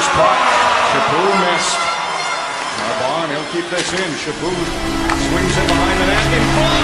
caught. Chaput missed. Now Bond, he'll keep this in. Chaput swings it behind the net. In front.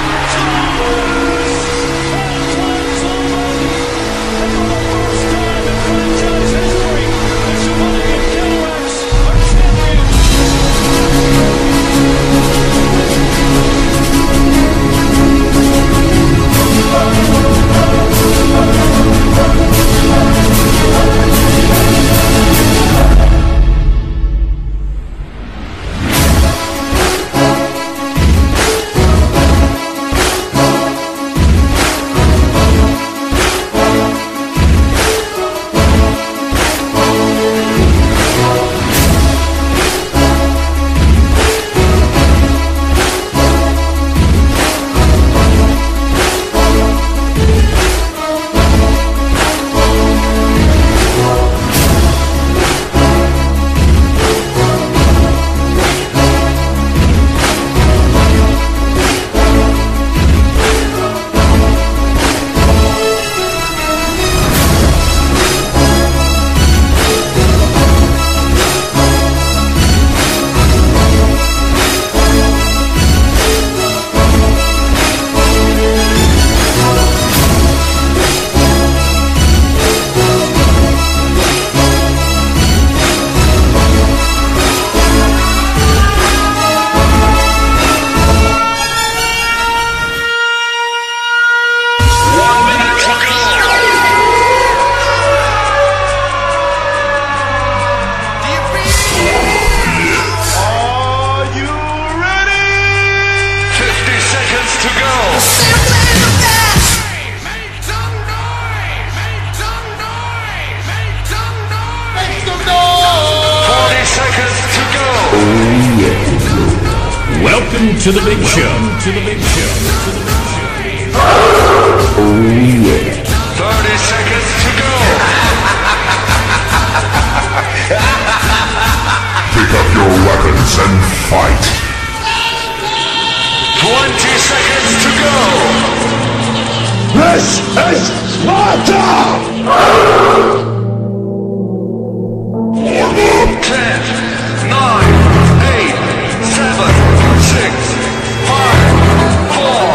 Welcome to the big show. To the big show. Oh yeah. 30 seconds to go. Pick up your weapons and fight. 20 seconds to go. This is Sparta! 10, 9, 8, 7, 6, 5, 4,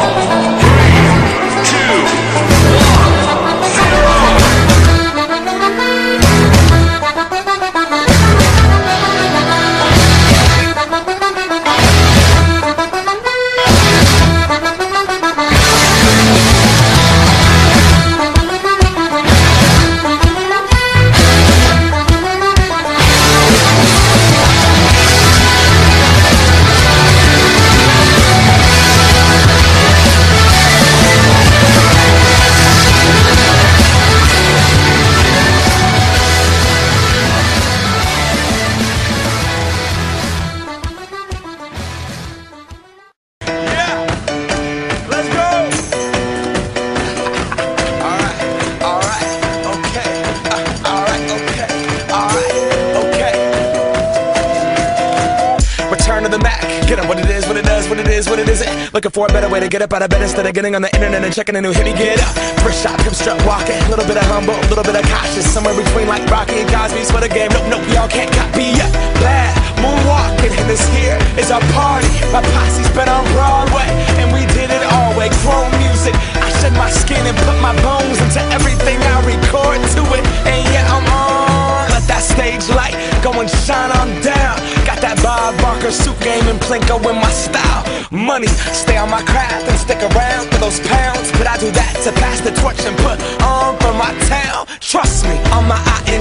Looking for a better way to get up out of bed instead of getting on the internet and checking a new hit. Me get up, first shot, come strut walking. A little bit of humble, a little bit of cautious, somewhere between like Rocky and Cosby's for the game. Nope, y'all can't copy yet. Bad moonwalking, and this here is our party. My posse's been on Broadway, and we did it all way. Chrome music, I shed my skin and put my bones into everything I record to it. And yeah, I'm on. Let that stage light go and shine on down. Got that Bob Barker suit game and Plinko in my style. Money, stay on my craft and stick around for those pounds. But I do that to pass the torch and put on for my town. Trust me, on my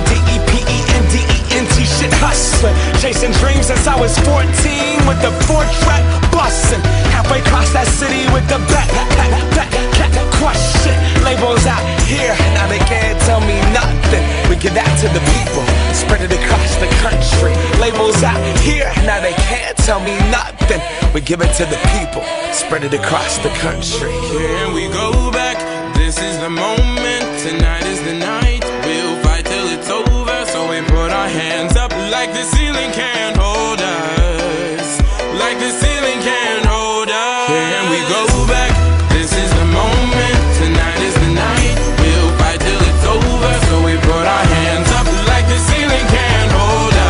INDEPENDENT shit hustling. Chasing dreams since I was 14 with the 4-track bustin'. Halfway across that city with the back crush shit. Labels out here, now they can't tell me nothing. We give that to the people, spread it across the country. Labels out here, now they can't tell me nothing. We give it to the people, spread it across the country. Here we go back, this is the moment, tonight is the night. We'll fight till it's over, so we put our hands up like the ceiling can't hold us. Like the ceiling can't hold us. Here we go back, this is the moment, tonight is the night. We'll fight till it's over, so we put our hands up like the ceiling can't hold us.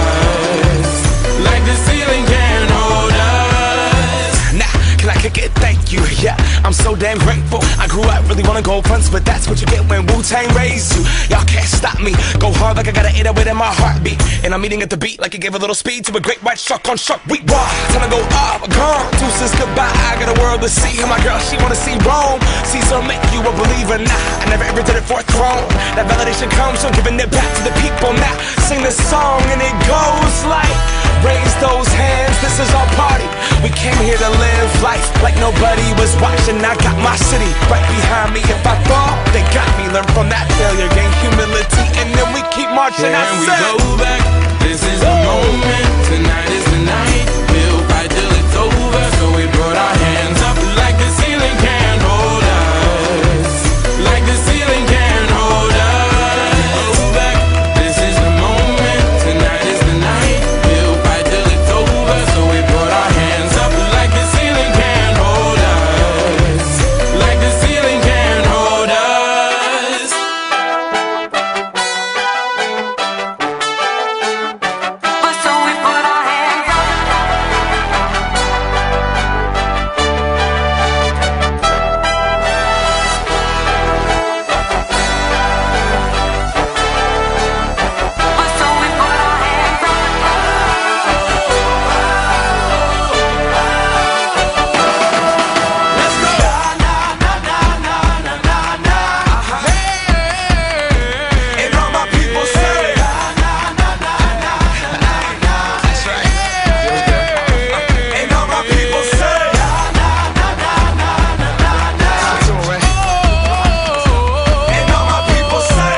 That's what you get when Wu-Tang raised you. Y'all can't stop me. Go hard like I got an 808 in my heartbeat. And I'm eating at the beat like it gave a little speed to a great white shark on Shark Week. Raw, time to go up, gone. Deuces goodbye, I got a world to see. And my girl, she wanna see Rome. Caesar make you a believer, nah. I never ever did it for a throne. That validation comes from giving it back to the people. Now sing this song and it goes like, raise those hands, this is our party. We came here to live life like nobody was watching. I got my city right behind me. If I fall, they got me. Learn from that failure, gain humility, and then we keep marching. Can we go back? This is the moment. Tonight is the night. We'll fight till it's over. So we brought our hands up like the ceiling can't hold us. Like the ceiling can't hold us. Go back. This is the moment. Tonight is the night. We'll fight till it's over. So we brought our hands up like the ceiling can't hold us. Like the ceiling can't hold us. So we put our hands up. So we put our hands up. Let's go. And all my people say, that's right. And all my people say, and all my people say,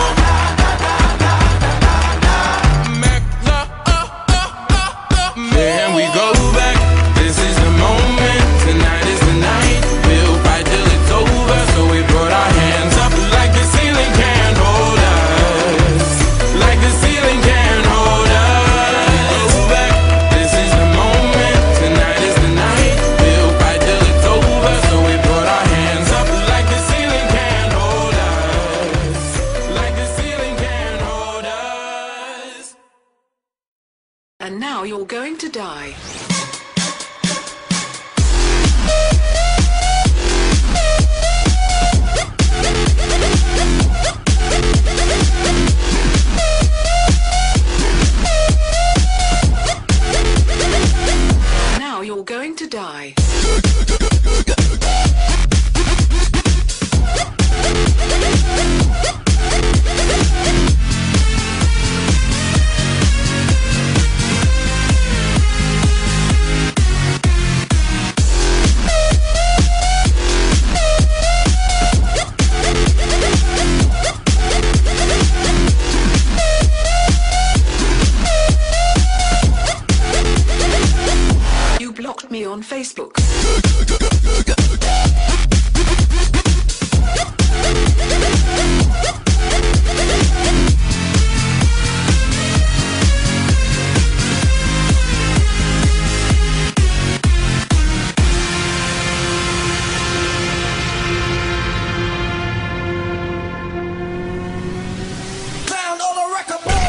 Can we go back? This is the moment. Tonight is the night. We'll fight till it's over. So we brought our hands up like the ceiling can't hold us. Like the ceiling can't hold us. Go back. This is the moment. Tonight is the night. We'll fight till it's over. So we brought our hands up like the ceiling can't hold us. Like the ceiling can't hold us. And now you're going to die. Now you're going to die. You blocked me on Facebook. pound on the record, boom.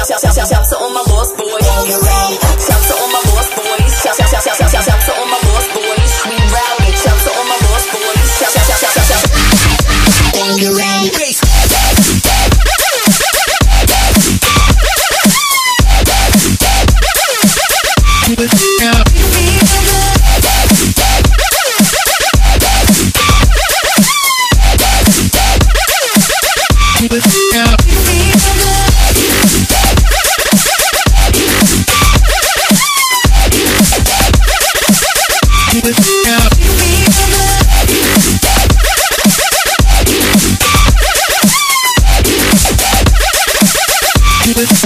Shouts to all my lost boys. Shouts to all my lost boys. Shouts to all my lost boys. We rowdy. Shouts to all my lost boys. Shouts. Bass. Keep it